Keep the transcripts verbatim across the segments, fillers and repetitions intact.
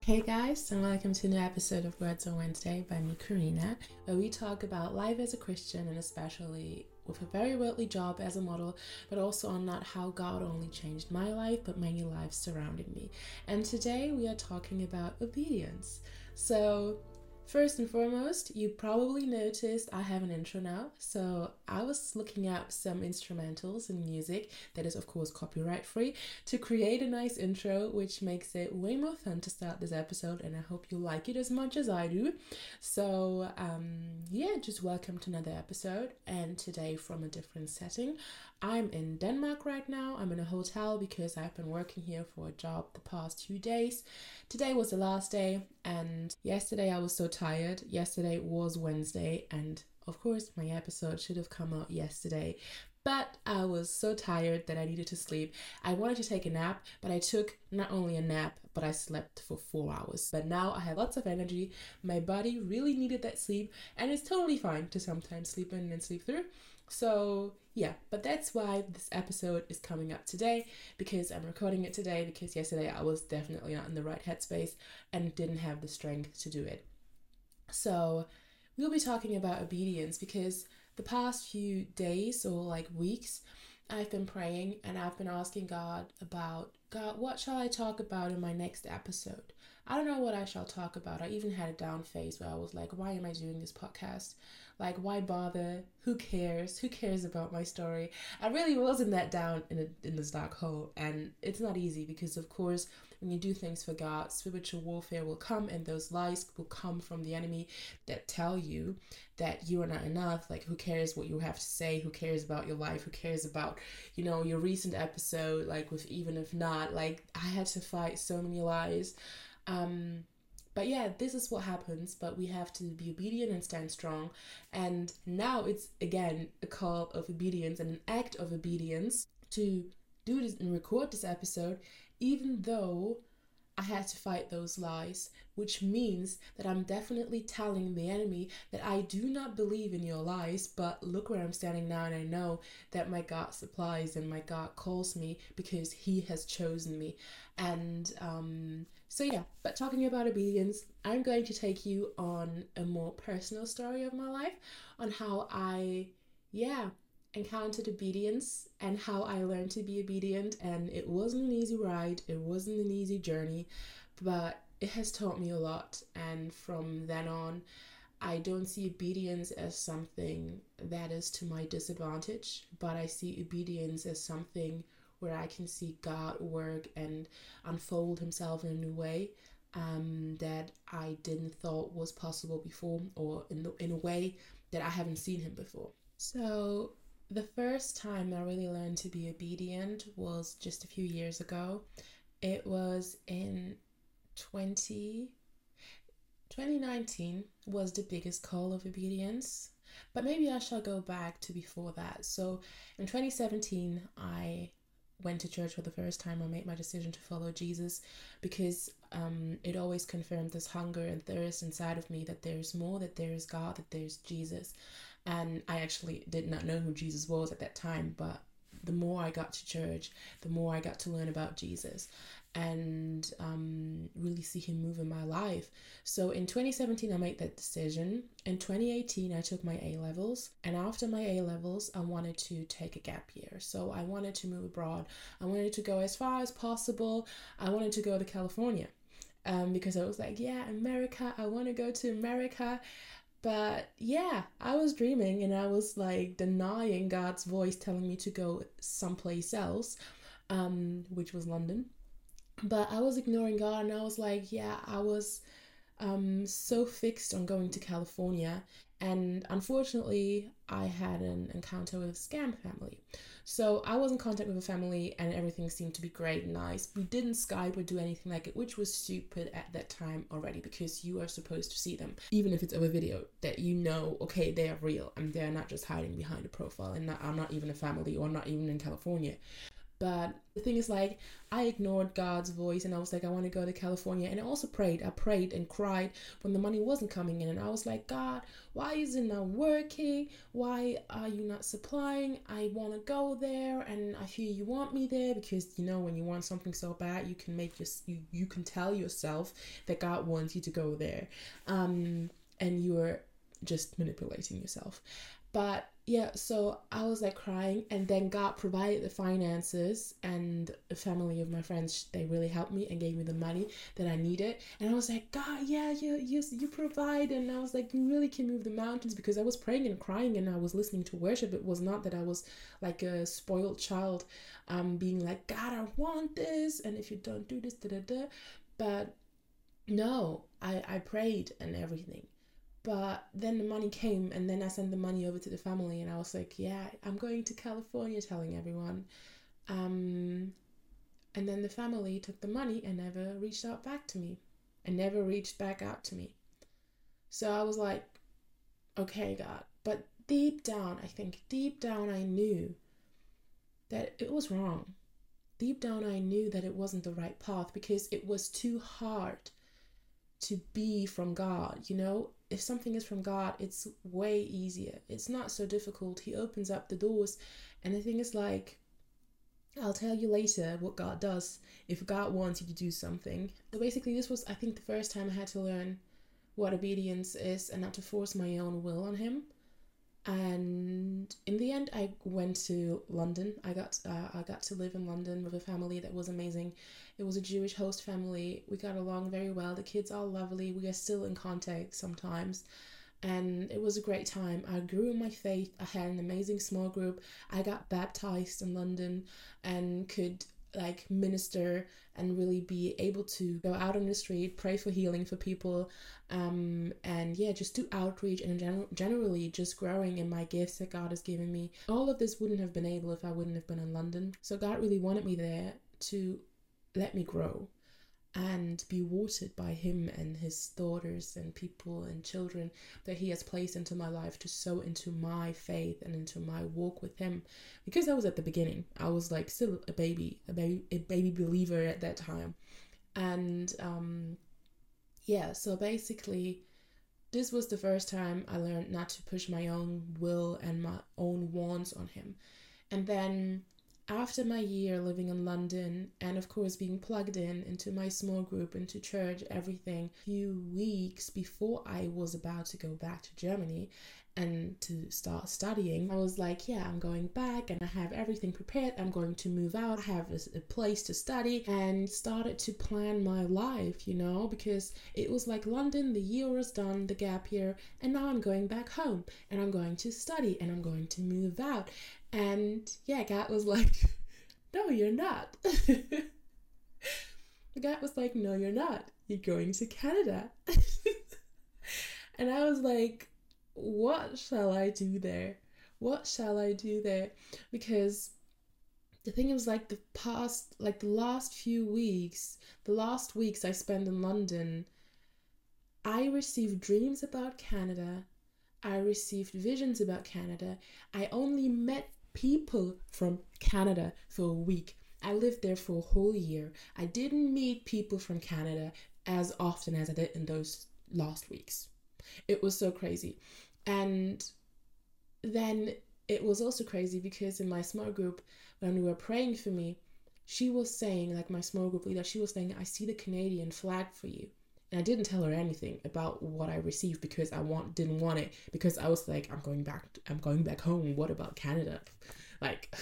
Hey guys, and welcome to a new episode of Words on Wednesday by me, Karina, where we talk about life as a Christian and especially with a very worldly job as a model, but also on not how God only changed my life, but many lives surrounding me. And today we are talking about obedience. So, first and foremost, you probably noticed I have an intro now. So I was looking up some instrumentals and music that is of course copyright free to create a nice intro, which makes it way more fun to start this episode, and I hope you like it as much as I do. So um yeah, just welcome to another episode, and today from a different setting. I'm in Denmark right now. I'm in a hotel because I've been working here for a job the past two days. Today was the last day, and yesterday I was so tired. Yesterday was Wednesday, and of course, my episode should have come out yesterday. But I was so tired that I needed to sleep. I wanted to take a nap, but I took not only a nap, but I slept for four hours. But now I have lots of energy. My body really needed that sleep, and it's totally fine to sometimes sleep in and sleep through. So, yeah, but that's why this episode is coming up today, because I'm recording it today because yesterday I was definitely not in the right headspace and didn't have the strength to do it. So, we'll be talking about obedience because the past few days or like weeks, I've been praying and I've been asking God about, God, what shall I talk about in my next episode? I don't know what I shall talk about. I even had a down phase where I was like, why am I doing this podcast? Like, why bother? Who cares? Who cares about my story? I really was in that down in, a, in this dark hole. And it's not easy because, of course, when you do things for God, spiritual warfare will come, and those lies will come from the enemy that tell you that you are not enough. Like, who cares what you have to say? Who cares about your life? Who cares about, you know, your recent episode? Like, with even if not, like, I had to fight so many lies. Um, but yeah, this is what happens, but we have to be obedient and stand strong. And now it's again a call of obedience and an act of obedience to do this and record this episode, even though I had to fight those lies, which means that I'm definitely telling the enemy that I do not believe in your lies, but look where I'm standing now, and I know that my God supplies and my God calls me because He has chosen me. And um, so, yeah, but talking about obedience, I'm going to take you on a more personal story of my life on how I, yeah, encountered obedience and how I learned to be obedient. And it wasn't an easy ride, it wasn't an easy journey, but it has taught me a lot. And from then on, I don't see obedience as something that is to my disadvantage, but I see obedience as something where I can see God work and unfold Himself in a new way, um, that I didn't thought was possible before, or in the, in a way that I haven't seen Him before. So the first time I really learned to be obedient was just a few years ago. It was in twenty twenty nineteen was the biggest call of obedience, but maybe I shall go back to before that. So in twenty seventeen, I went to church for the first time. I made my decision to follow Jesus because um, it always confirmed this hunger and thirst inside of me that there's more, that there is God, that there's Jesus. And I actually did not know who Jesus was at that time, but the more I got to church, the more I got to learn about Jesus and um, really see Him move in my life. So in twenty seventeen, I made that decision. In twenty eighteen, I took my A levels, and after my A levels, I wanted to take a gap year. So I wanted to move abroad. I wanted to go as far as possible. I wanted to go to California um, because I was like, yeah, America, I want to go to America. But yeah, I was dreaming and I was like denying God's voice telling me to go someplace else, um, which was London. But I was ignoring God, and I was like, yeah, I was um, so fixed on going to California. And unfortunately, I had an encounter with a scam family. So I was in contact with a family, and everything seemed to be great and nice. We didn't Skype or do anything like it, which was stupid at that time already, because you are supposed to see them, even if it's over video, that you know, okay, they are real and they're not just hiding behind a profile, and not, I'm not even a family or not even in California. But the thing is, like, I ignored God's voice and I was like, I want to go to California. And I also prayed. I prayed and cried when the money wasn't coming in. And I was like, God, why is it not working? Why are you not supplying? I want to go there and I hear you want me there, because, you know, when you want something so bad, you can make your, you, you can tell yourself that God wants you to go there. Um, and you're just manipulating yourself. But yeah, so I was like crying, and then God provided the finances, and the family of my friends, they really helped me and gave me the money that I needed. And I was like, God, yeah, you, you, you provide. And I was like, you really can move the mountains, because I was praying and crying and I was listening to worship. It was not that I was like a spoiled child, um, being like, God, I want this. And if you don't do this, da da da. But no, I, I prayed and everything. But then the money came, and then I sent the money over to the family, and I was like, yeah, I'm going to California, telling everyone. Um, and then the family took the money and never reached out back to me, and never reached back out to me. So I was like, okay, God. But deep down, I think deep down, I knew that it was wrong. Deep down, I knew that it wasn't the right path, because it was too hard to be from God, you know? If something is from God, it's way easier. It's not so difficult. He opens up the doors. And the thing is, like, I'll tell you later what God does if God wants you to do something. So basically, this was, I think, the first time I had to learn what obedience is and not to force my own will on him. And in the end, I went to London. I got uh, I got to live in London with a family that was amazing. It was a Jewish host family. We got along very well. The kids are lovely. We are still in contact sometimes. And it was a great time. I grew in my faith. I had an amazing small group. I got baptized in London and could like minister and really be able to go out on the street, pray for healing for people, um, and yeah, just do outreach and gen- generally just growing in my gifts that God has given me. All of this wouldn't have been able if I wouldn't have been in London. So God really wanted me there to let me grow and be watered by him and his daughters and people and children that he has placed into my life, to sow into my faith and into my walk with him. Because I was at the beginning, I was like still a baby, a baby, a baby believer at that time. And um, yeah, so basically this was the first time I learned not to push my own will and my own wants on him. And then after my year living in London, and of course being plugged in into my small group, into church, everything, a few weeks before I was about to go back to Germany and to start studying, I was like, yeah, I'm going back and I have everything prepared. I'm going to move out. I have a, a place to study, and started to plan my life, you know, because it was like London, the year was done, the gap year, and now I'm going back home and I'm going to study and I'm going to move out. And yeah, God was like, no, you're not. God was like, no, you're not. You're going to Canada. And I was like, what shall I do there? What shall I do there? Because the thing was, like, the past, like the last few weeks, the last weeks I spent in London, I received dreams about Canada. I received visions about Canada. I only met people from Canada for a week. I lived there for a whole year. I didn't meet people from Canada as often as I did in those last weeks. It was so crazy. And then it was also crazy because in my small group, when we were praying for me, she was saying, like my small group leader, she was saying, I see the Canadian flag for you. And I didn't tell her anything about what I received because I want didn't want it, because I was like, I'm going back I'm going back home. What about Canada? Like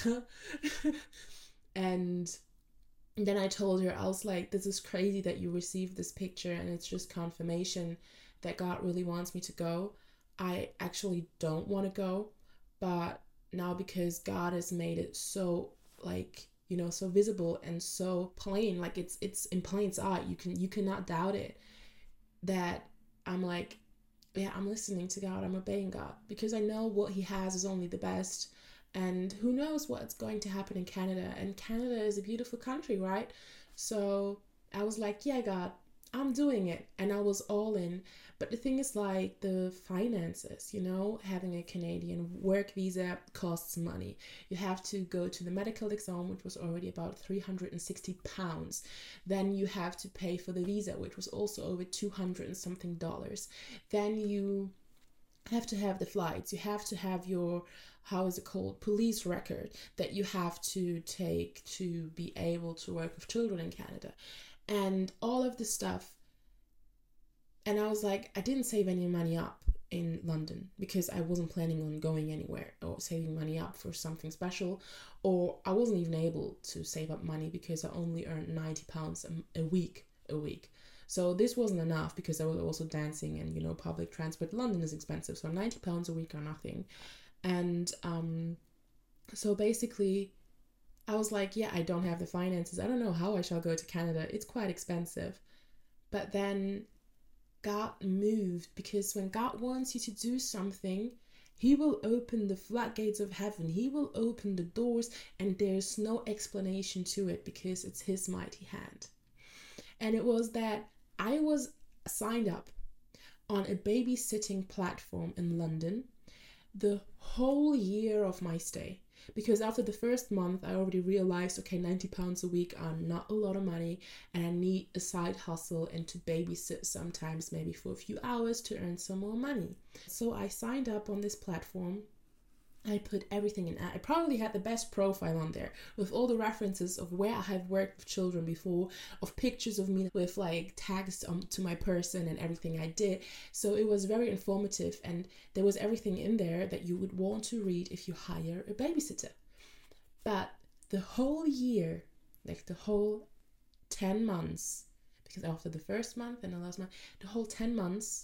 and then I told her, I was like, this is crazy that you received this picture, and it's just confirmation that God really wants me to go. I actually don't want to go, but now because God has made it so, like, you know, so visible and so plain, like it's it's in plain sight, you can you cannot doubt it, that I'm like, yeah, I'm listening to God, I'm obeying God, because I know what he has is only the best, and who knows what's going to happen in Canada. And Canada is a beautiful country, right? So I was like, yeah, God, I'm doing it. And I was all in. But the thing is, like, the finances, you know, having a Canadian work visa costs money. You have to go to the medical exam, which was already about three hundred sixty pounds. Then you have to pay for the visa, which was also over two hundred and something dollars. Then you have to have the flights. You have to have your, how is it called, police record that you have to take to be able to work with children in Canada. And all of this stuff. And I was like, I didn't save any money up in London because I wasn't planning on going anywhere or saving money up for something special, or I wasn't even able to save up money because I only earned ninety pounds a, a week a week. So this wasn't enough because I was also dancing and, you know, public transport. London is expensive, so ninety pounds a week are nothing. And um, so basically I was like, yeah, I don't have the finances. I don't know how I shall go to Canada. It's quite expensive. But then God moved, because when God wants you to do something, he will open the floodgates of heaven. He will open the doors, and there's no explanation to it because it's his mighty hand. And it was that I was signed up on a babysitting platform in London the whole year of my stay. Because after the first month, I already realized, okay, ninety pounds a week are not a lot of money, and I need a side hustle and to babysit sometimes, maybe for a few hours, to earn some more money. So I signed up on this platform. I put everything in. I probably had the best profile on there with all the references of where I have worked with children before, of pictures of me with like tags um, to my person and everything I did. So it was very informative, and there was everything in there that you would want to read if you hire a babysitter. But the whole year, like the whole ten months, because after the first month and the last month, the whole ten months,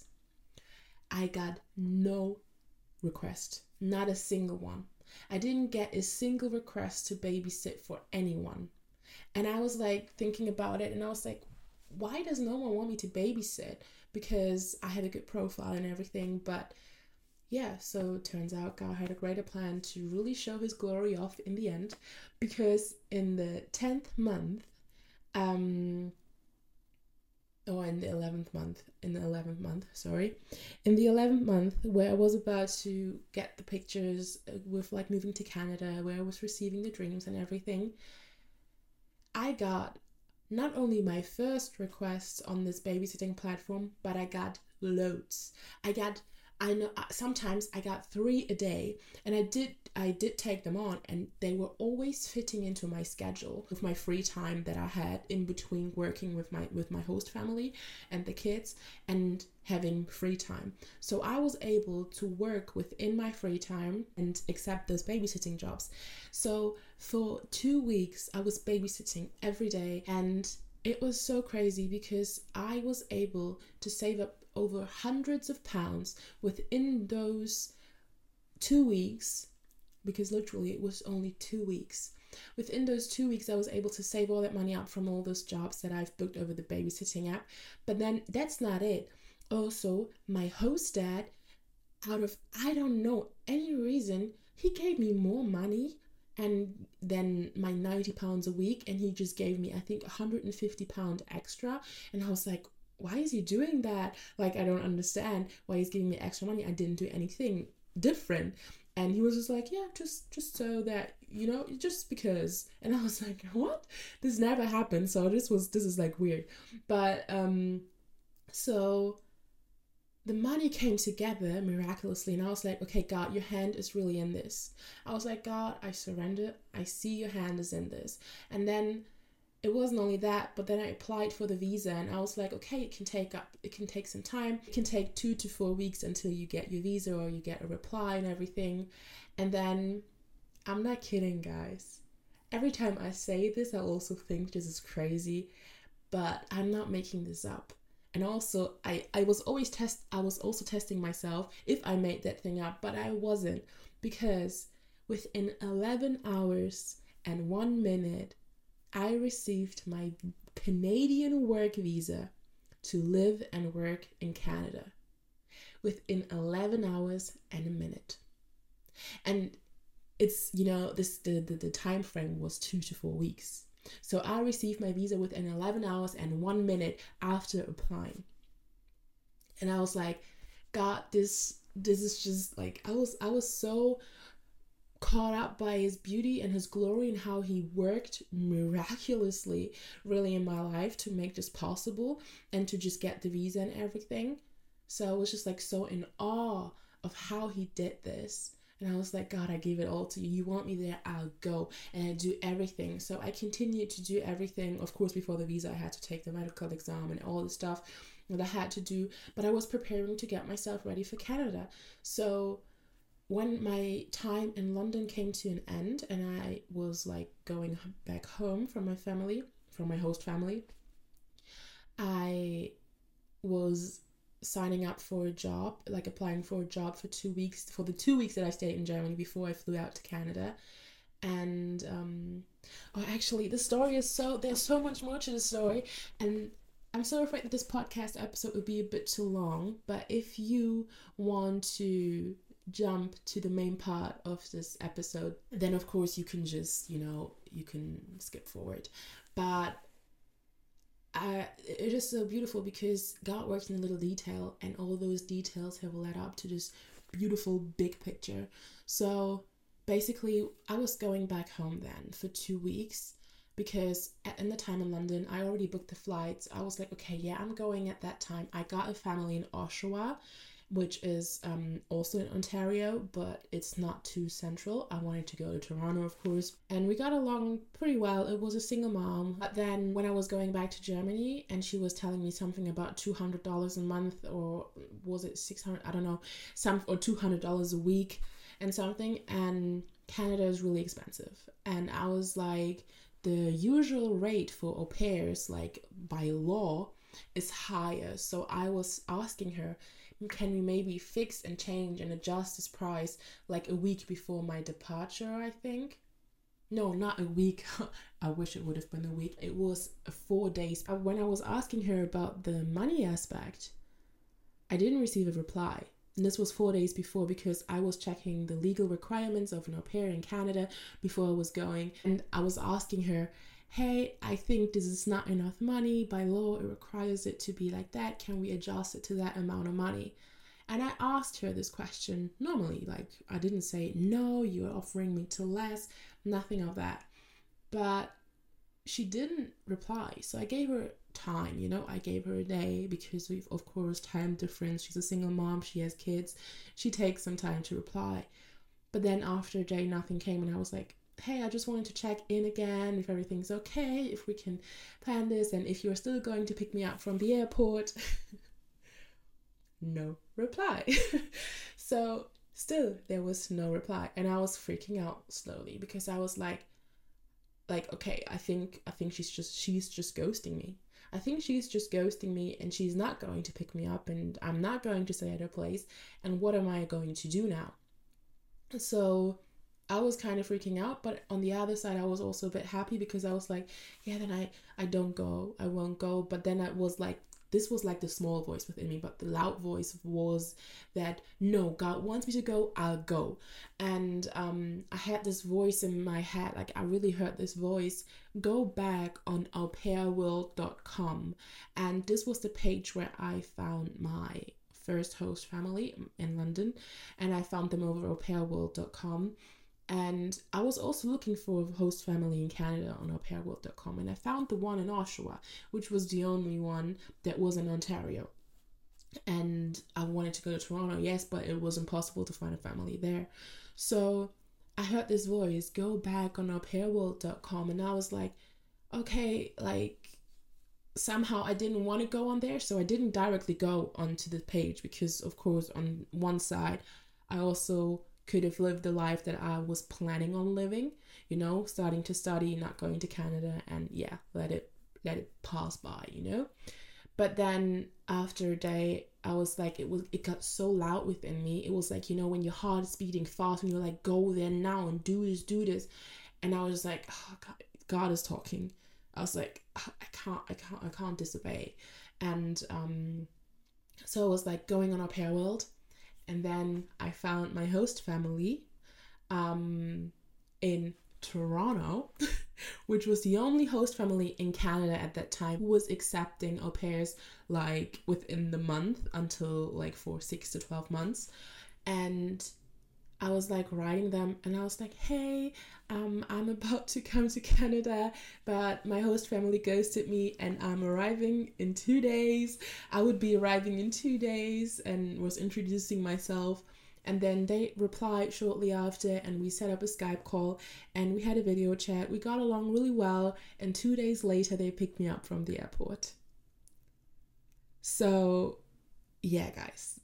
I got no request. Not a single one. I didn't get a single request to babysit for anyone. And I was like thinking about it, and I was like, why does no one want me to babysit? Because I had a good profile and everything. But yeah, so it turns out God had a greater plan to really show his glory off in the end, because in the tenth month, um or in the eleventh month, in the eleventh month, sorry, in the eleventh month, where I was about to get the pictures with like moving to Canada, where I was receiving the dreams and everything, I got not only my first request on this babysitting platform, but I got loads. I got I know sometimes I got three a day, and I did I did take them on, and they were always fitting into my schedule with my free time that I had in between working with my with my host family and the kids and having free time. So I was able to work within my free time and accept those babysitting jobs. So for two weeks I was babysitting every day, and it was so crazy because I was able to save up over hundreds of pounds within those two weeks, because literally it was only two weeks. Within those two weeks, I was able to save all that money up from all those jobs that I've booked over the babysitting app. But then that's not it. Also, my host dad, out of, I don't know, any reason, he gave me more money and then my ninety pounds a week, and he just gave me, I think, one hundred fifty pounds extra. And I was like, why is he doing that? Like, I don't understand why he's giving me extra money. I didn't do anything different. And he was just like, yeah, just just so that, you know, just because. And I was like, what? This never happened. So this was this is like weird. But um so the money came together miraculously, and I was like, okay, God, your hand is really in this. I was like, God, I surrender. I see your hand is in this. And then it wasn't only that, but then I applied for the visa, and I was like, okay, it can take up, it can take some time. It can take two to four weeks until you get your visa or you get a reply and everything. And then, I'm not kidding, guys. Every time I say this, I also think this is crazy, but I'm not making this up. And also, I, I was always test, I was also testing myself if I made that thing up, but I wasn't, because within eleven hours and one minute, I received my Canadian work visa to live and work in Canada within eleven hours and a minute. And it's, you know, this the, the, the time frame was two to four weeks. So I received my visa within eleven hours and one minute after applying. And I was like, God, this this is just like, I was I was so caught up by his beauty and his glory and how he worked miraculously really in my life to make this possible and to just get the visa and everything. So I was just like so in awe of how he did this. And I was like, God, I give it all to you. You want me there, I'll go. And I do everything. So I continued to do everything. Of course, before the visa, I had to take the medical exam and all the stuff that I had to do. But I was preparing to get myself ready for Canada. So when my time in London came to an end and I was like going back home from my family, from my host family, I was signing up for a job, like applying for a job for two weeks, for the two weeks that I stayed in Germany before I flew out to Canada. And, um, oh, actually, the story is so, there's so much more to the story. And I'm so afraid that this podcast episode would be a bit too long. But if you want to jump to the main part of this episode, then of course you can just, you know, you can skip forward. But I, it is so beautiful because God works in a little detail, and all those details have led up to this beautiful big picture. So basically, I was going back home then for two weeks because at, in the time in London, I already booked the flights. I was like, okay, yeah, I'm going at that time. I got a family in Oshawa, which is um, also in Ontario, but it's not too central. I wanted to go to Toronto, of course, and we got along pretty well. It was a single mom. But then when I was going back to Germany and she was telling me something about two hundred dollars a month, or was it six hundred dollars? I don't know, some or two hundred dollars a week and something, and Canada is really expensive. And I was like, the usual rate for au pairs, like by law, is higher. So I was asking her, can we maybe fix and change and adjust this price like a week before my departure, I think? No, not a week. I wish it would have been a week. It was four days. When I was asking her about the money aspect, I didn't receive a reply. And this was four days before because I was checking the legal requirements of an au pair in Canada before I was going. And I was asking her, hey, I think this is not enough money. By law, it requires it to be like that. Can we adjust it to that amount of money? And I asked her this question normally. Like, I didn't say, no, you're offering me to less, nothing of that. But she didn't reply. So I gave her time, you know, I gave her a day because we've, of course, time difference. She's a single mom, she has kids. She takes some time to reply. But then after a day, nothing came, and I was like, hey, I just wanted to check in again if everything's okay, if we can plan this, and if you're still going to pick me up from the airport. No reply. So still there was no reply, and I was freaking out slowly because I was like, like, okay, I think I think she's just she's just ghosting me. I think she's just ghosting me, and she's not going to pick me up, and I'm not going to stay at her place. And what am I going to do now? So I was kind of freaking out, but on the other side, I was also a bit happy because I was like, yeah, then I, I don't go, I won't go. But then I was like, this was like the small voice within me, but the loud voice was that, no, God wants me to go, I'll go. And um, I had this voice in my head, like I really heard this voice, go back on au pair world dot com. And this was the page where I found my first host family in London, and I found them over au pair world dot com. And I was also looking for a host family in Canada on au pair world dot com, and I found the one in Oshawa, which was the only one that was in Ontario. And I wanted to go to Toronto, yes, but it was impossible to find a family there. So I heard this voice, go back on au pair world dot com, and I was like, okay, like somehow I didn't want to go on there, so I didn't directly go onto the page because, of course, on one side, I also could have lived the life that I was planning on living, you know, starting to study, not going to Canada, and yeah, let it let it pass by, you know. But then after a day, I was like, it was it got so loud within me. It was like, you know, when your heart is beating fast and you're like, go there now and do this, do this. And I was like, oh, God, God is talking. I was like, oh, I can't, I can't, I can't disobey. And um, so I was like going on Au Pair World. And then I found my host family um, in Toronto. which was the only host family in Canada at that time who was accepting au pairs like within the month until like for six to twelve months. And I was like writing them and I was like, hey, um, I'm about to come to Canada, but my host family ghosted me and I'm arriving in two days. I would be arriving in two days and was introducing myself. And then they replied shortly after and we set up a Skype call and we had a video chat. We got along really well. And two days later, they picked me up from the airport. So, yeah, guys.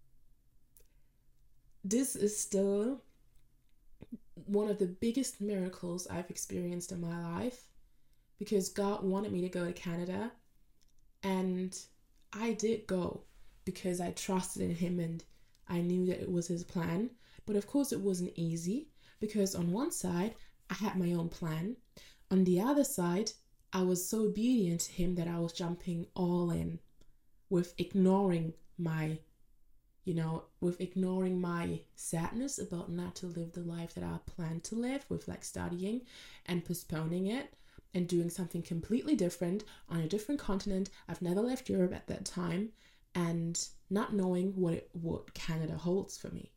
This is still one of the biggest miracles I've experienced in my life because God wanted me to go to Canada and I did go because I trusted in him and I knew that it was his plan. But of course it wasn't easy because on one side I had my own plan. On the other side, I was so obedient to him that I was jumping all in with ignoring my you know, with ignoring my sadness about not to live the life that I planned to live, with like studying and postponing it and doing something completely different on a different continent. I've never left Europe at that time and not knowing what it, what Canada holds for me.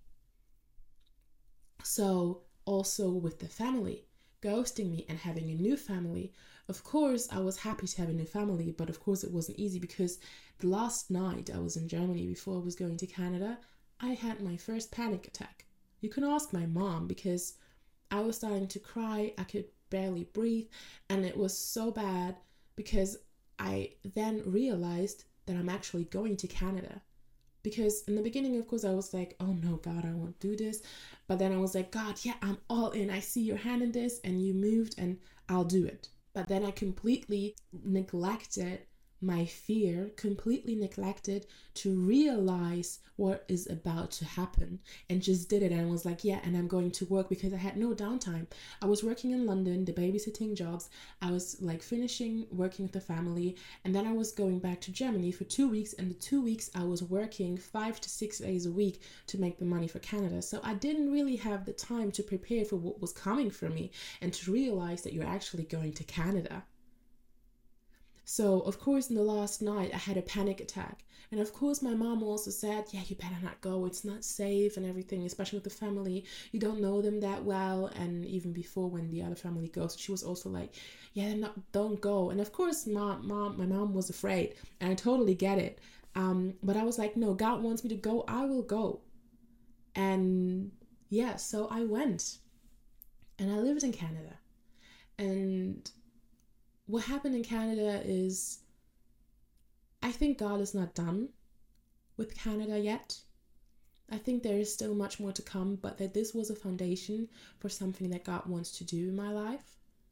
So also with the family, ghosting me and having a new family. Of course, I was happy to have a new family, but of course it wasn't easy because the last night I was in Germany before I was going to Canada, I had my first panic attack. You can ask my mom because I was starting to cry. I could barely breathe and it was so bad because I then realized that I'm actually going to Canada. Because in the beginning, of course, I was like, oh no, God, I won't do this. But then I was like, God, yeah, I'm all in. I see your hand in this and you moved and I'll do it. But then I completely neglected my fear, completely neglected to realize what is about to happen and just did it. And I was like, yeah, and I'm going to work because I had no downtime. I was working in London, the babysitting jobs. I was like finishing working with the family. And then I was going back to Germany for two weeks. And the two weeks I was working five to six days a week to make the money for Canada. So I didn't really have the time to prepare for what was coming for me and to realize that you're actually going to Canada. So, of course, in the last night, I had a panic attack. And of course, my mom also said, yeah, you better not go. It's not safe and everything, especially with the family. You don't know them that well. And even before when the other family goes, she was also like, yeah, not, don't go. And of course, mom, mom, my mom was afraid. And I totally get it. Um, but I was like, no, God wants me to go. I will go. And yeah, so I went. And I lived in Canada. And what happened in Canada is, I think God is not done with Canada yet. I think there is still much more to come, but that this was a foundation for something that God wants to do in my life.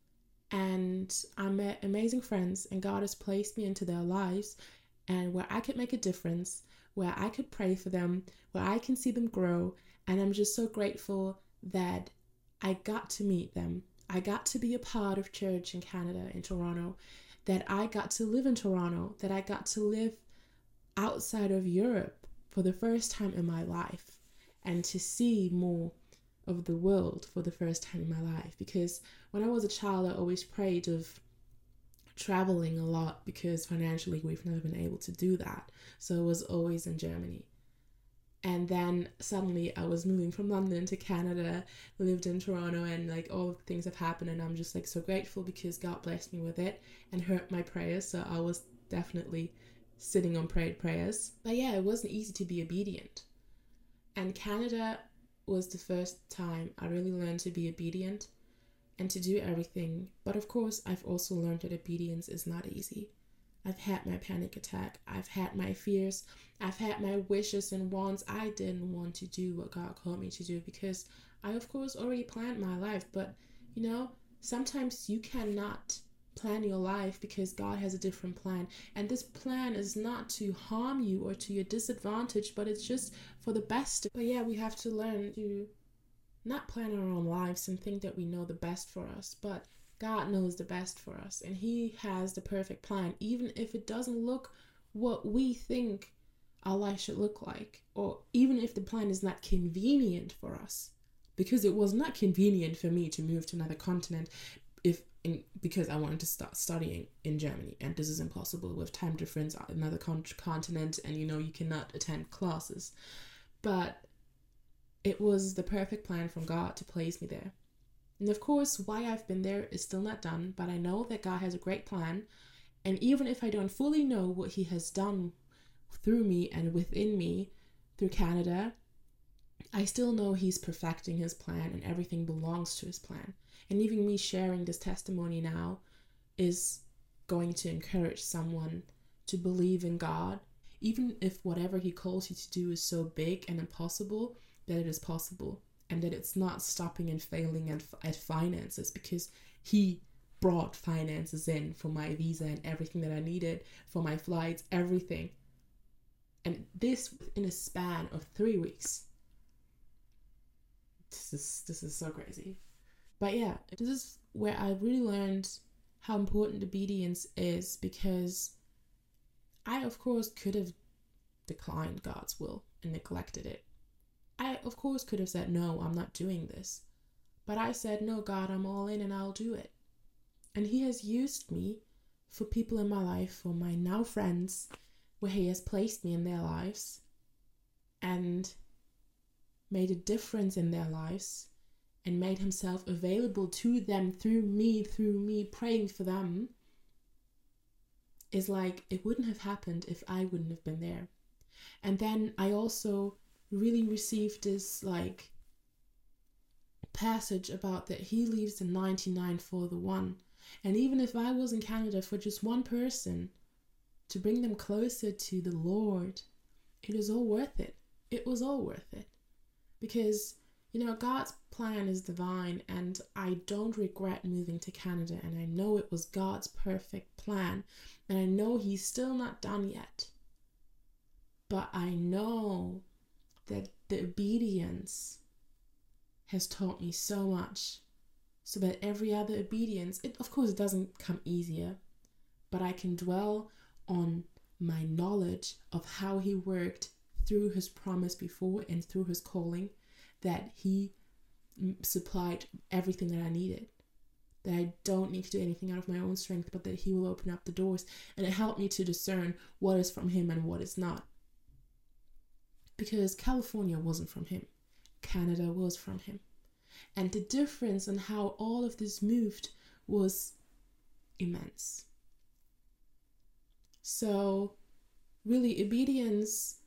And I met amazing friends and God has placed me into their lives and where I could make a difference, where I could pray for them, where I can see them grow. And I'm just so grateful that I got to meet them. I got to be a part of church in Canada, in Toronto, that I got to live in Toronto, that I got to live outside of Europe for the first time in my life and to see more of the world for the first time in my life. Because when I was a child, I always prayed of traveling a lot because financially we've never been able to do that. So it was always in Germany. And then suddenly I was moving from London to Canada, lived in Toronto, and like all of the things have happened. And I'm just like so grateful because God blessed me with it and heard my prayers. So I was definitely sitting on prayed prayers. But yeah, it wasn't easy to be obedient. And Canada was the first time I really learned to be obedient and to do everything. But of course, I've also learned that obedience is not easy. I've had my panic attack. I've had my fears. I've had my wishes and wants. I didn't want to do what God called me to do because I, of course, already planned my life. But, you know, sometimes you cannot plan your life because God has a different plan. And this plan is not to harm you or to your disadvantage, but it's just for the best. But yeah, we have to learn to not plan our own lives and think that we know the best for us, but God knows the best for us and he has the perfect plan, even if it doesn't look what we think our life should look like, or even if the plan is not convenient for us, because it was not convenient for me to move to another continent if in, because I wanted to start studying in Germany, and this is impossible with time difference, another con- continent, and you know, you cannot attend classes. But it was the perfect plan from God to place me there. And of course, why I've been there is still not done, but I know that God has a great plan. And even if I don't fully know what he has done through me and within me through Canada, I still know he's perfecting his plan and everything belongs to his plan. And even me sharing this testimony now is going to encourage someone to believe in God, even if whatever he calls you to do is so big and impossible, that it is possible, and that it's not stopping and failing at, at finances, because he brought finances in for my visa and everything that I needed, for my flights, everything. And this in a span of three weeks. This is, this is so crazy. But yeah, this is where I really learned how important obedience is, because I, of course, could have declined God's will and neglected it. I, of course, could have said, no, I'm not doing this. But I said, no, God, I'm all in and I'll do it. And he has used me for people in my life, for my now friends, where he has placed me in their lives and made a difference in their lives and made himself available to them through me, through me praying for them. Is like, it wouldn't have happened if I wouldn't have been there. And then I also really received this like passage about that he leaves the ninety-nine for the one. And even if I was in Canada for just one person to bring them closer to the Lord, it is all worth it. It was all worth it. Because, you know, God's plan is divine, and I don't regret moving to Canada, and I know it was God's perfect plan, and I know he's still not done yet. But I know that the obedience has taught me so much, so that every other obedience, it of course it doesn't come easier, but I can dwell on my knowledge of how he worked through his promise before and through his calling, that he supplied everything that I needed, that I don't need to do anything out of my own strength, but that he will open up the doors. And it helped me to discern what is from him and what is not. Because California wasn't from him. Canada was from him. And the difference in how all of this moved was immense. So really, obedience,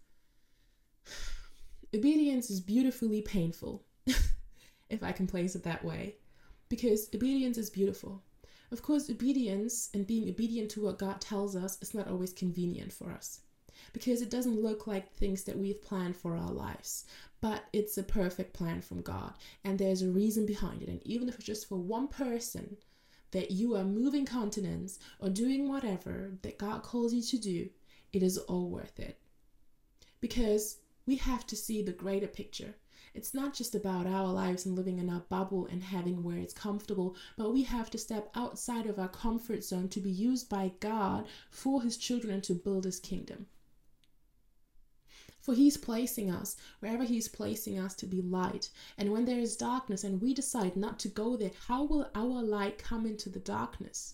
obedience is beautifully painful, if I can place it that way, because obedience is beautiful. Of course, obedience and being obedient to what God tells us is not always convenient for us, because it doesn't look like things that we've planned for our lives, but it's a perfect plan from God, and there's a reason behind it. And even if it's just for one person, that you are moving continents or doing whatever that God calls you to do, it is all worth it. Because we have to see the greater picture. It's not just about our lives and living in our bubble and having where it's comfortable, but we have to step outside of our comfort zone to be used by God for his children and to build his kingdom. For he's placing us wherever he's placing us to be light. And when there is darkness and we decide not to go there, how will our light come into the darkness?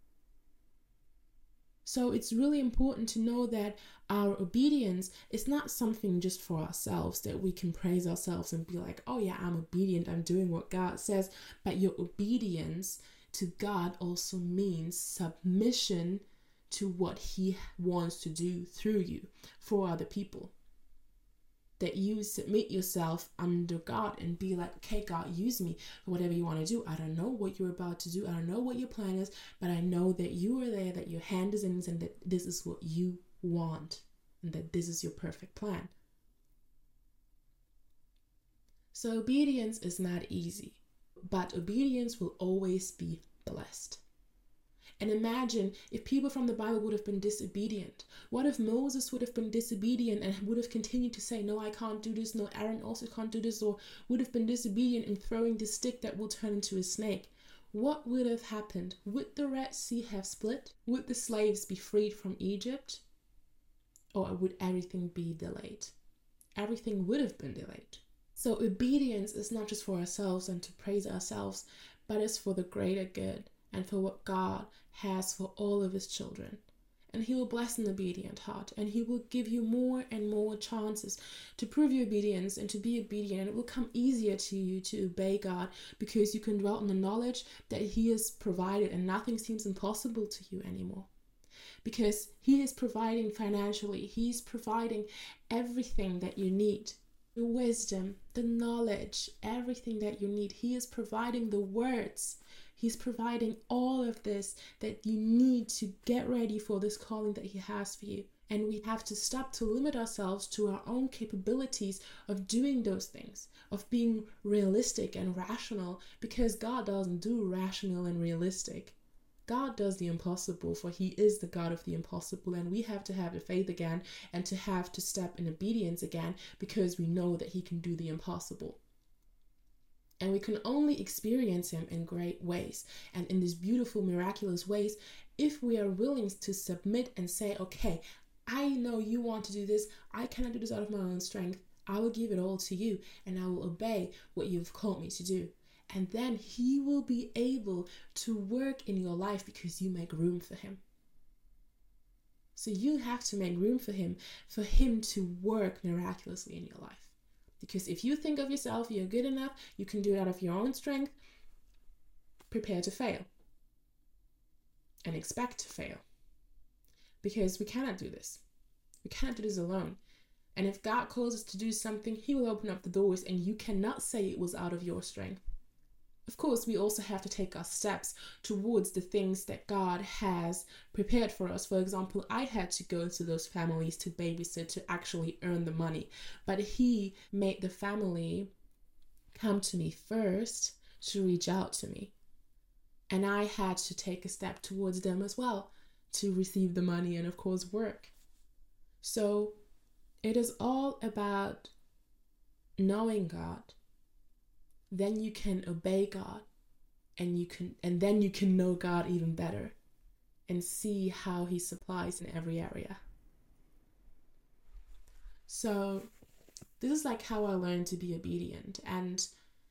So it's really important to know that our obedience is not something just for ourselves, that we can praise ourselves and be like, oh yeah, I'm obedient, I'm doing what God says. But your obedience to God also means submission to what he wants to do through you for other people. That you submit yourself under God and be like, okay, God, use me for whatever you want to do. I don't know what you're about to do. I don't know what your plan is, but I know that you are there, that your hand is in it, and that this is what you want, and that this is your perfect plan. So obedience is not easy, but obedience will always be blessed. And imagine if people from the Bible would have been disobedient. What if Moses would have been disobedient and would have continued to say, no, I can't do this. No, Aaron also can't do this. Or would have been disobedient in throwing the stick that will turn into a snake. What would have happened? Would the Red Sea have split? Would the slaves be freed from Egypt? Or would everything be delayed? Everything would have been delayed. So obedience is not just for ourselves and to praise ourselves, but it's for the greater good. and for what God has for all of his children. And he will bless an obedient heart, and he will give you more and more chances to prove your obedience and to be obedient. And it will come easier to you to obey God because you can dwell on the knowledge that he has provided, and nothing seems impossible to you anymore. Because he is providing financially, he's providing everything that you need. The wisdom, the knowledge, everything that you need. He is providing the words. He's providing all of this that you need to get ready for this calling that he has for you. And we have to stop to limit ourselves to our own capabilities of doing those things, of being realistic and rational, because God doesn't do rational and realistic. God does the impossible, for he is the God of the impossible, and we have to have the faith again and to have to step in obedience again because we know that he can do the impossible. And we can only experience him in great ways and in these beautiful, miraculous ways if we are willing to submit and say, okay, I know you want to do this. I cannot do this out of my own strength. I will give it all to you, and I will obey what you've called me to do. And then he will be able to work in your life because you make room for him. So you have to make room for him, for him to work miraculously in your life. Because if you think of yourself, you're good enough, you can do it out of your own strength, prepare to fail. And expect to fail. Because we cannot do this. We cannot do this alone. And if God calls us to do something, he will open up the doors, and you cannot say it was out of your strength. Of course, we also have to take our steps towards the things that God has prepared for us. For example, I had to go to those families to babysit to actually earn the money. But he made the family come to me first to reach out to me. And I had to take a step towards them as well to receive the money and, of course, work. So it is all about knowing God. Then you can obey God, and you can and then you can know God even better and see how he supplies in every area. So this is like how I learned to be obedient, and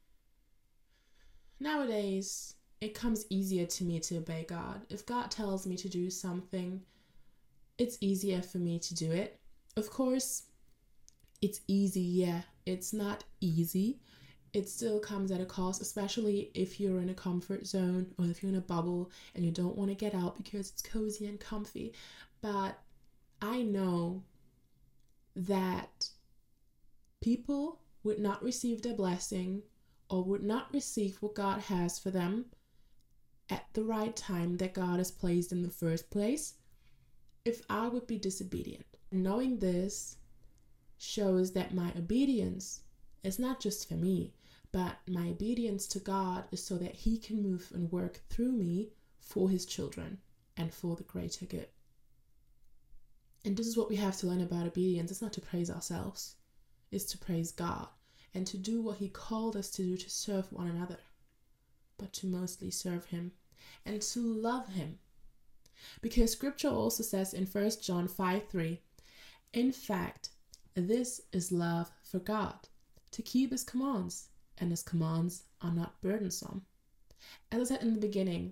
nowadays it comes easier to me to obey God. If God tells me to do something, it's easier for me to do it. Of course, it's easy, yeah. It's not easy. It still comes at a cost, especially if you're in a comfort zone or if you're in a bubble and you don't want to get out because it's cozy and comfy. But I know that people would not receive their blessing or would not receive what God has for them at the right time that God has placed in the first place if I would be disobedient. Knowing this shows that my obedience is not just for me, but my obedience to God is so that he can move and work through me for his children and for the greater good. And this is what we have to learn about obedience. It's not to praise ourselves. It's to praise God and to do what he called us to do, to serve one another, but to mostly serve him and to love him. Because scripture also says in First John five three, in fact, this is love for God, to keep his commands, and his commands are not burdensome. As I said in the beginning,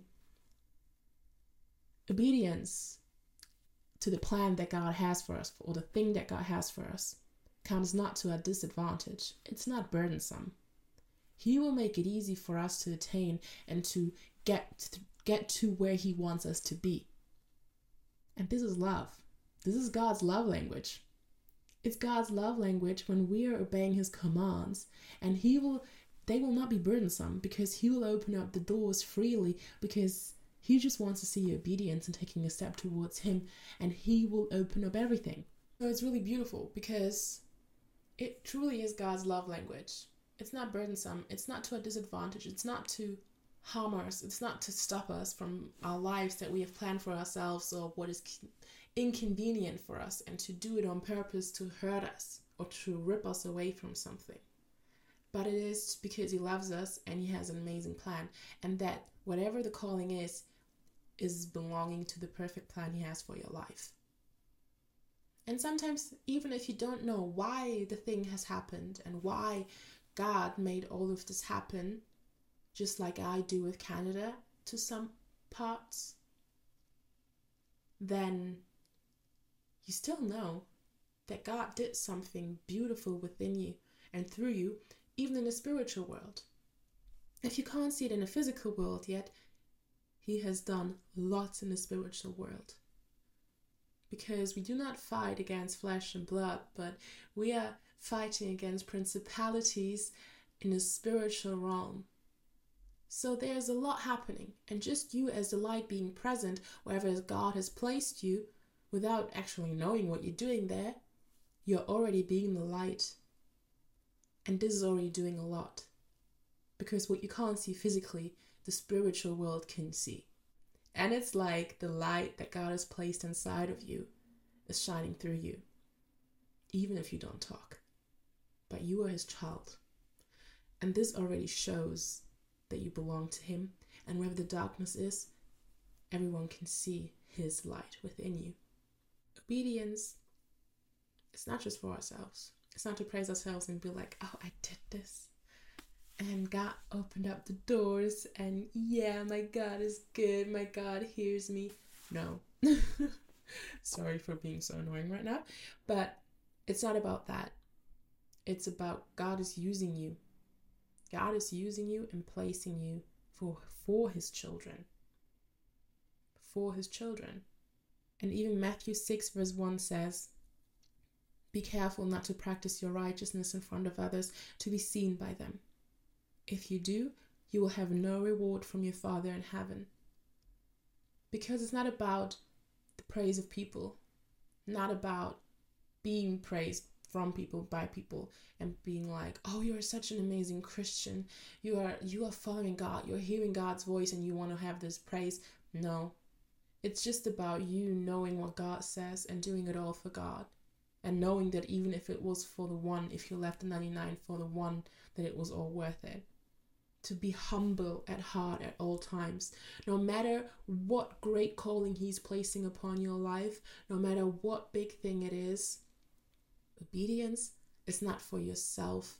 obedience to the plan that God has for us, or the thing that God has for us, comes not to a disadvantage. It's not burdensome. He will make it easy for us to attain and to get to, get to where he wants us to be. And this is love. This is God's love language. It's God's love language when we are obeying his commands, and he will, they will not be burdensome because he will open up the doors freely because he just wants to see your obedience and taking a step towards him, and he will open up everything. So it's really beautiful because it truly is God's love language. It's not burdensome. It's not to a disadvantage. It's not to harm us. It's not to stop us from our lives that we have planned for ourselves or what is inconvenient for us, and to do it on purpose to hurt us or to rip us away from something. But it is because he loves us and he has an amazing plan, and that whatever the calling is, is belonging to the perfect plan he has for your life. And sometimes, even if you don't know why the thing has happened and why God made all of this happen, just like I do with Canada to some parts, then you still know that God did something beautiful within you and through you, even in the spiritual world. If you can't see it in the physical world yet, He has done lots in the spiritual world. Because we do not fight against flesh and blood, but we are fighting against principalities in the spiritual realm. So there's a lot happening, and just you as the light being present wherever God has placed you, without actually knowing what you're doing there, you're already being the light. And this is already doing a lot. Because what you can't see physically, the spiritual world can see. And it's like the light that God has placed inside of you is shining through you, even if you don't talk. But you are His child. And this already shows that you belong to Him. And wherever the darkness is, everyone can see His light within you. Obedience, it's not just for ourselves. It's not to praise ourselves and be like, oh, I did this. And God opened up the doors and yeah, my God is good. My God hears me. No. Sorry for being so annoying right now. But it's not about that. It's about God is using you. God is using you and placing you for, for His children. For His children. And even Matthew six verse one says, be careful not to practice your righteousness in front of others to be seen by them. If you do, you will have no reward from your Father in heaven. Because it's not about the praise of people, not about being praised from people, by people, and being like, oh, you're such an amazing Christian. You are you are following God. You're hearing God's voice and you want to have this praise. No. It's just about you knowing what God says and doing it all for God. And knowing that even if it was for the one, if you left the ninety-nine for the one, that it was all worth it. To be humble at heart at all times. No matter what great calling He's placing upon your life, no matter what big thing it is, obedience is not for your self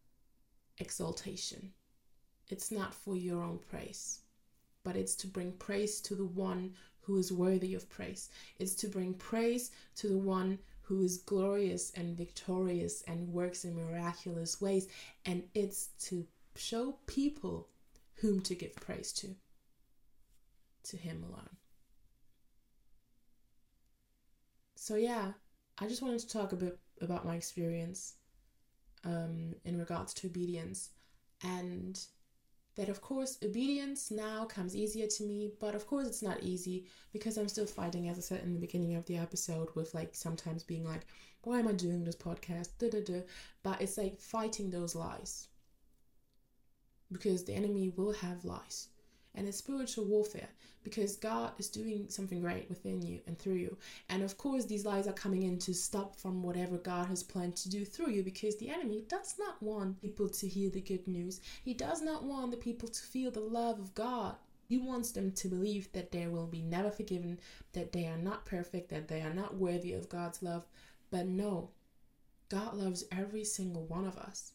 exaltation. It's not for your own praise, but it's to bring praise to the one who is worthy of praise. It's to bring praise to the one who is glorious and victorious and works in miraculous ways. And it's to show people whom to give praise to. To Him alone. So yeah, I just wanted to talk a bit about my experience um, in regards to obedience. And that of course obedience now comes easier to me, but of course it's not easy because I'm still fighting, as I said in the beginning of the episode, with like sometimes being like, why am I doing this podcast? Da, da, da. But it's like fighting those lies. Because the enemy will have lies. And it's spiritual warfare because God is doing something great within you and through you. And of course, these lies are coming in to stop from whatever God has planned to do through you, because the enemy does not want people to hear the good news. He does not want the people to feel the love of God. He wants them to believe that they will be never forgiven, that they are not perfect, that they are not worthy of God's love. But no, God loves every single one of us.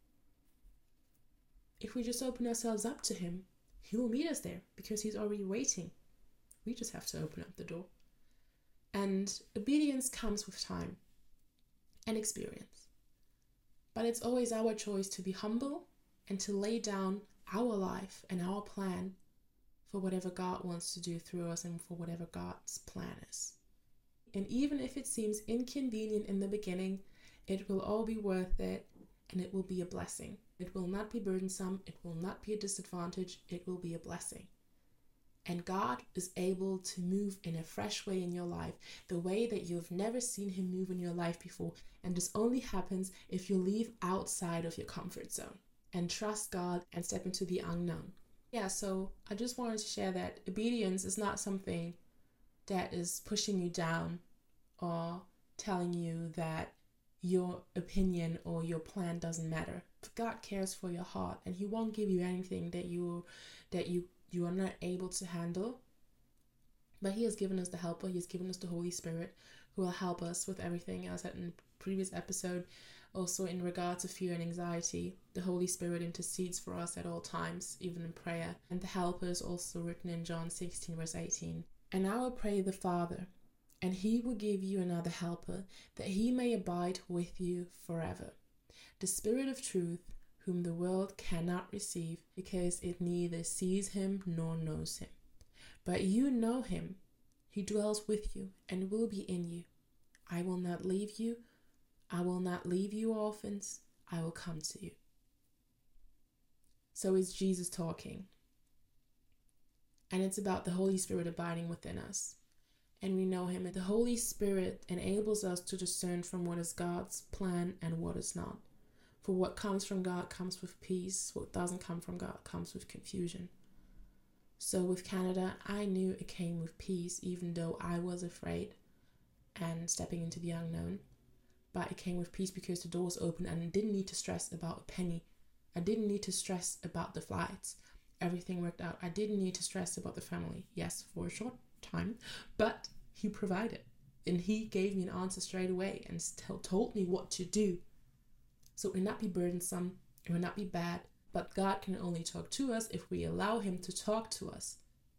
If we just open ourselves up to Him, He will meet us there because He's already waiting. We just have to open up the door. And obedience comes with time and experience. But it's always our choice to be humble and to lay down our life and our plan for whatever God wants to do through us and for whatever God's plan is. And even if it seems inconvenient in the beginning, it will all be worth it and it will be a blessing. It will not be burdensome. It will not be a disadvantage. It will be a blessing. And God is able to move in a fresh way in your life, the way that you've never seen Him move in your life before. And this only happens if you leave outside of your comfort zone and trust God and step into the unknown. Yeah, so I just wanted to share that obedience is not something that is pushing you down or telling you that your opinion or your plan doesn't matter. God cares for your heart, and He won't give you anything that you that you you are not able to handle. But He has given us the helper. He has given us the Holy Spirit, who will help us with everything, as I said in the previous episode, also in regards to fear and anxiety, the Holy Spirit intercedes for us at all times, even in prayer. And the helper is also written in John sixteen verse eighteen. And I will pray the Father, and he will give you another helper, that he may abide with you forever. The Spirit of truth, whom the world cannot receive, because it neither sees him nor knows him. But you know him. He dwells with you and will be in you. I will not leave you. I will not leave you orphans. I will come to you. So it's Jesus talking. And it's about the Holy Spirit abiding within us. And we know him. And the Holy Spirit enables us to discern from what is God's plan and what is not. For what comes from God comes with peace. What doesn't come from God comes with confusion. So with Canada, I knew it came with peace, even though I was afraid and stepping into the unknown. But it came with peace because the doors opened and I didn't need to stress about a penny. I didn't need to stress about the flights. Everything worked out. I didn't need to stress about the family. Yes, for a short time, but he provided. And he gave me an answer straight away and still told me what to do. So it will not be burdensome. It will not be bad. But God can only talk to us if we allow him to talk to us.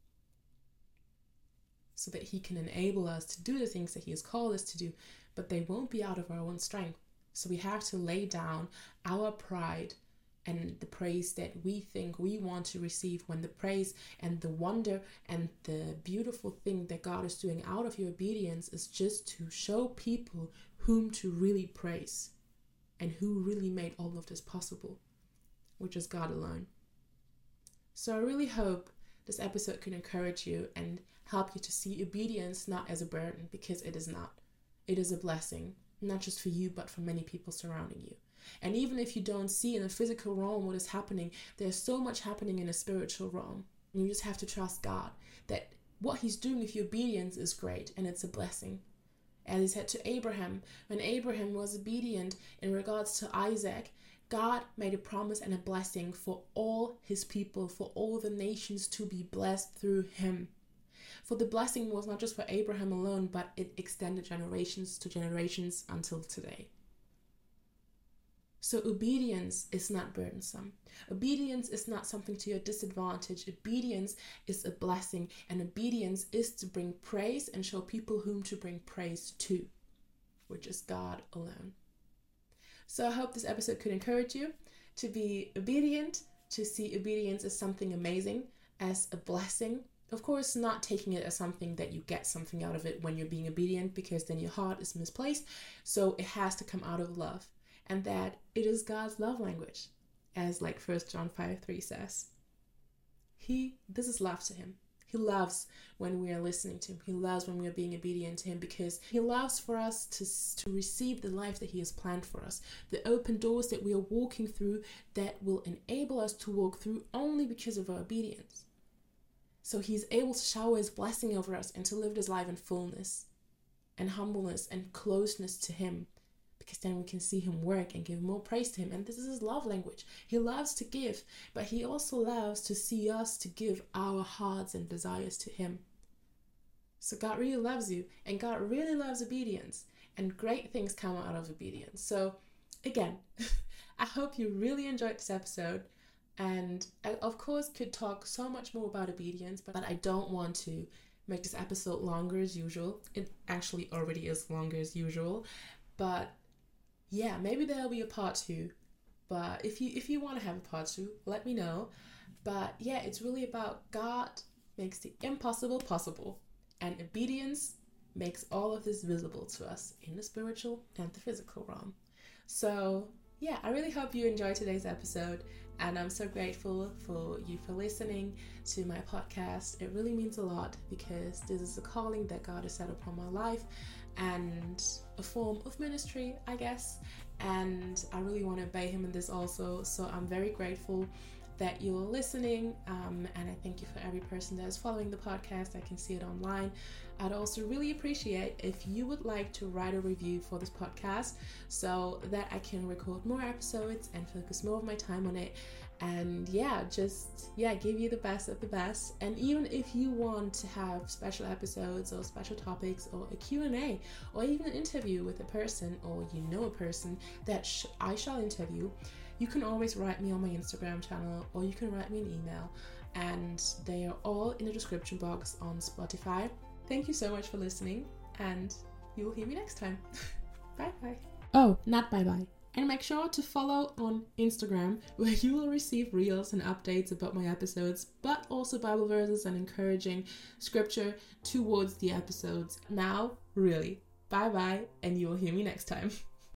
So that he can enable us to do the things that he has called us to do. But they won't be out of our own strength. So we have to lay down our pride and the praise that we think we want to receive, when the praise and the wonder and the beautiful thing that God is doing out of your obedience is just to show people whom to really praise and who really made all of this possible, which is God alone. So I really hope this episode can encourage you and help you to see obedience not as a burden, because it is not. It is a blessing, not just for you, but for many people surrounding you. And even if you don't see in a physical realm what is happening, there's so much happening in a spiritual realm. And you just have to trust God that what he's doing with your obedience is great and it's a blessing. As he said to Abraham, when Abraham was obedient in regards to Isaac, God made a promise and a blessing for all his people, for all the nations to be blessed through him. For the blessing was not just for Abraham alone, but it extended generations to generations until today. So obedience is not burdensome. Obedience is not something to your disadvantage. Obedience is a blessing, and obedience is to bring praise and show people whom to bring praise to, which is God alone. So I hope this episode could encourage you to be obedient, to see obedience as something amazing, as a blessing. Of course, not taking it as something that you get something out of it when you're being obedient, because then your heart is misplaced. So it has to come out of love. And that it is God's love language, as like First John five three says. He, this is love to him. He loves when we are listening to him. He loves when we are being obedient to him, because he loves for us to, to receive the life that he has planned for us. The open doors that we are walking through that will enable us to walk through only because of our obedience. So he's able to shower his blessing over us and to live this life in fullness and humbleness and closeness to him. Because then we can see him work and give more praise to him. And this is his love language. He loves to give, but he also loves to see us to give our hearts and desires to him. So God really loves you, and God really loves obedience, and great things come out of obedience. So again, I hope you really enjoyed this episode. And I, of course, could talk so much more about obedience, but I don't want to make this episode longer as usual. It actually already is longer as usual, but yeah, maybe there'll be a part two, but if you if you want to have a part two, let me know. But yeah, it's really about God makes the impossible possible, and obedience makes all of this visible to us in the spiritual and the physical realm. So yeah, I really hope you enjoyed today's episode, and I'm so grateful for you for listening to my podcast. It really means a lot, because this is a calling that God has set upon my life, and a form of ministry, I guess, and I really want to obey him in this also. So I'm very grateful that you're listening, um, and I thank you for every person that is following the podcast. I can see it online. I'd also really appreciate if you would like to write a review for this podcast, so that I can record more episodes and focus more of my time on it. and yeah, just yeah, give you the best of the best. And even if you want to have special episodes or special topics or a Q and A or even an interview with a person, or you know a person that sh- I shall interview, you can always write me on my Instagram channel, or you can write me an email, and they are all in the description box on Spotify. Thank you so much for listening, and you will hear me next time. Bye bye. Oh, not bye bye. And make sure to follow on Instagram, where you will receive reels and updates about my episodes, but also Bible verses and encouraging scripture towards the episodes. Now, really, bye bye, and you will hear me next time.